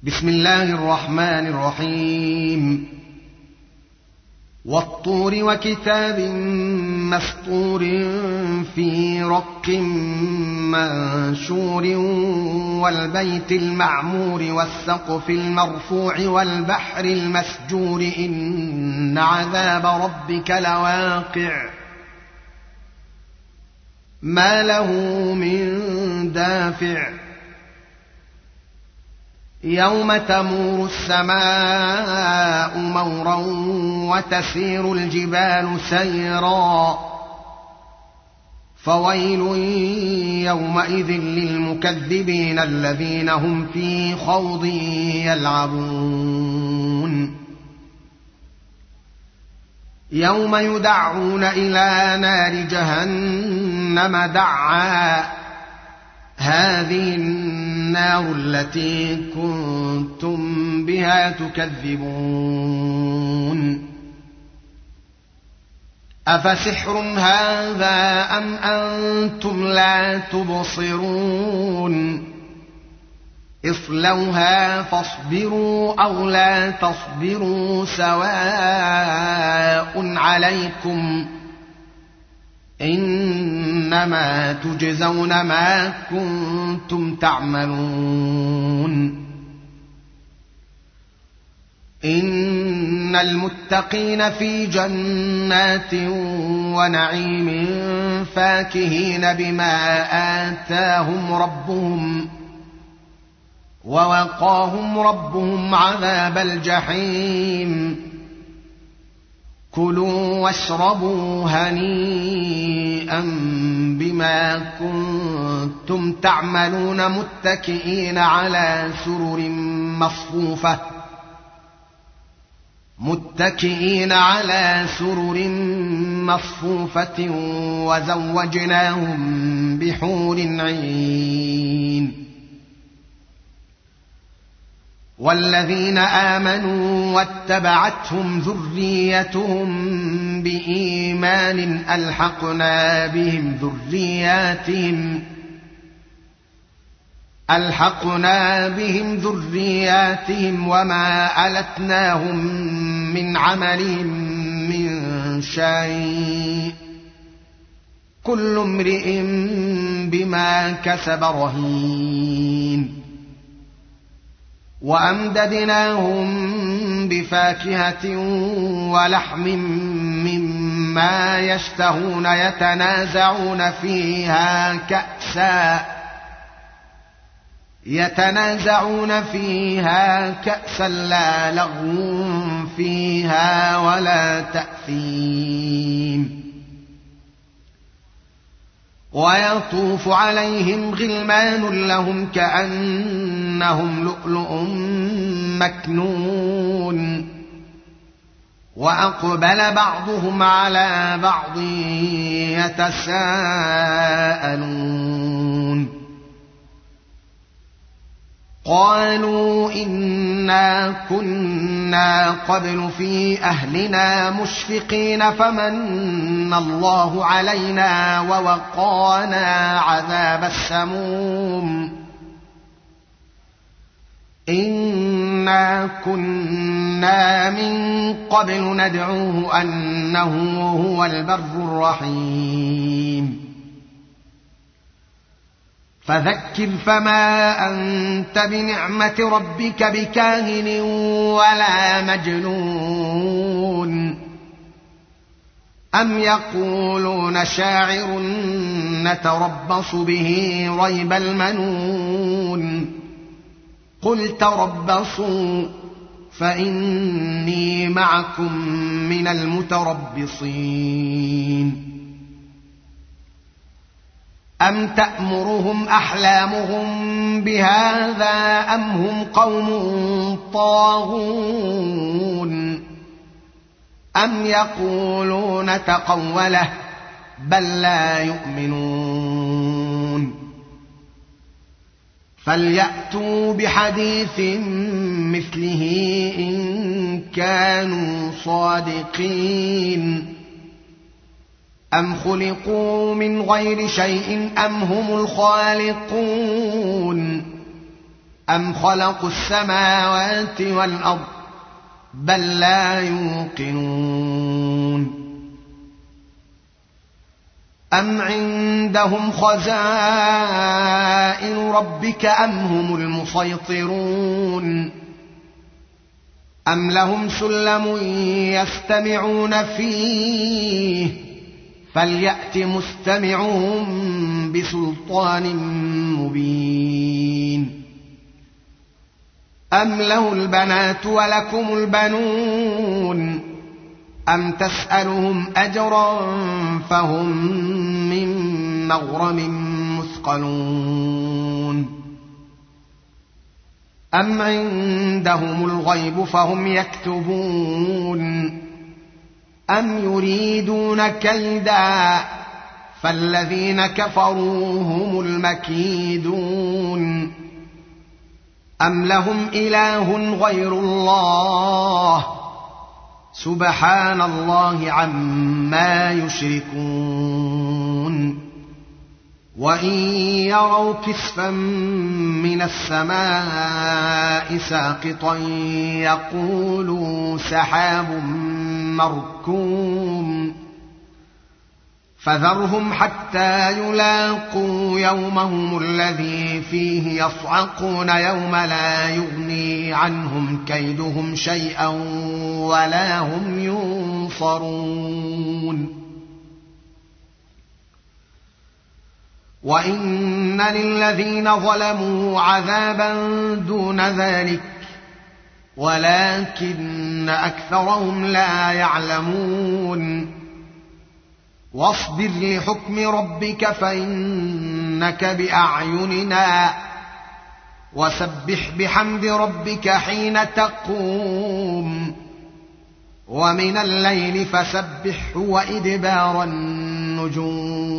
بسم الله الرحمن الرحيم. والطور وكتاب مسطور في رق منشور والبيت المعمور والسقف المرفوع والبحر المسجور إن عذاب ربك لواقع ما له من دافع يوم تمور السماء مورا وتسير الجبال سيرا فويل يومئذ للمكذبين الذين هم في خوض يلعبون يوم يدعون إلى نار جهنم دعا هذه النار التي كنتم بها تكذبون أفسحر هذا أم أنتم لا تبصرون اصلوها فاصبروا أو لا تصبروا سواء عليكم إنما تجزون ما كنتم تعملون إن المتقين في جنات ونعيم فاكهين بما آتاهم ربهم ووقاهم ربهم عذاب الجحيم كلوا واشربوا هنيئا بما كنتم تعملون متكئين على سرر مصفوفة وزوجناهم بحور عين والذين آمنوا واتبعتهم ذريتهم بإيمان ألحقنا بهم ذرياتهم وما ألتناهم من عملهم من شيء كل امرئ بما كسب رهين وأمددناهم بفاكهة ولحم مما يشتهون يتنازعون فيها كأسا لا لغو فيها ولا تأثيم ويطوف عليهم غلمان لهم كأنهم لؤلؤ مكنون وأقبل بعضهم على بعض يتساءلون قالوا إنا كنا قبل في أهلنا مشفقين فمن الله علينا ووقانا عذاب السموم إنا كنا من قبل ندعوه أنه هو البر الرحيم فذكر فما أنت بنعمة ربك بكاهن ولا مجنون أم يقولون شاعر نتربص به ريب المنون قل تربصوا فإني معكم من المتربصين أم تأمرهم أحلامهم بهذا أم هم قوم طاغون أم يقولون تقوله بل لا يؤمنون فليأتوا بحديث مثله إن كانوا صادقين أم خلقوا من غير شيء أم هم الخالقون أم خلقوا السماوات والأرض بل لا يوقنون أم عندهم خزائن ربك أم هم المسيطرون أم لهم سلم يستمعون فيه فليأت مستمعهم بسلطان مبين أم له البنات ولكم البنون أم تسألهم أجرا فهم من مغرم مثقلون أم عندهم الغيب فهم يكتبون أم يريدون كيدا فالذين كفروا هم المكيدون أم لهم إله غير الله سبحان الله عما يشركون وإن يروا كسفا من السماء ساقطا يقولوا سحاب مركوم فذرهم حتى يلاقوا يومهم الذي فيه يصعقون يوم لا يغني عنهم كيدهم شيئا ولا هم ينصرون وإن للذين ظلموا عذابا دون ذلك ولكن أكثرهم لا يعلمون واصبر لحكم ربك فإنك بأعيننا وسبح بحمد ربك حين تقوم ومن الليل فسبحه وإدبار النجوم